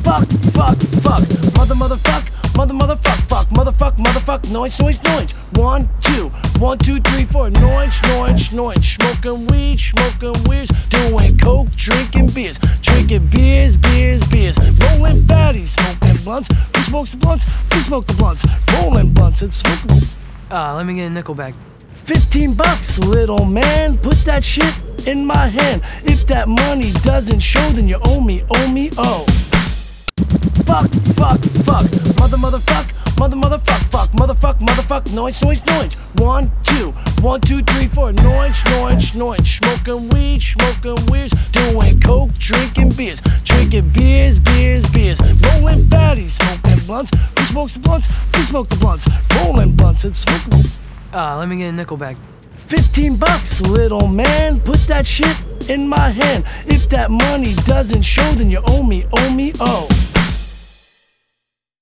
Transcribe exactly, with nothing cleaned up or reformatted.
Fuck, fuck, fuck. Mother, motherfuck, mother, motherfuck, fuck. Motherfuck, motherfuck, noise, noise, noise. One, two, one, two, three, four. Noise, noise, noise. Smoking weed, smoking weeds. Doing coke, drinking beers. Drinking beers, beers, beers. Rolling fatties, smoking blunts. Who smokes the blunts? We smoke the blunts. Rolling blunts and smoking. Ah, uh, let me get a nickel back. Fifteen bucks, little man. Put that shit in my hand. If that money doesn't show, then you owe me, owe me, oh. Fuck, fuck, fuck. Mother, motherfuck, mother, motherfuck, fuck. Motherfuck, motherfuck, noise, noise, noise. One, two, one, two, three, four. Noise, noise, noise. Smoking weed, smoking weeds. Doing coke, drinking beers. Drinking beers, beers, beers. Rolling fatties, smoking blunts. Who smokes the blunts? We smoke the blunts. Rolling blunts and smoking. Ah, uh, let me get a nickel back. Fifteen bucks, little man. Put that shit in my hand. If that money doesn't show, then you owe me, owe me, oh.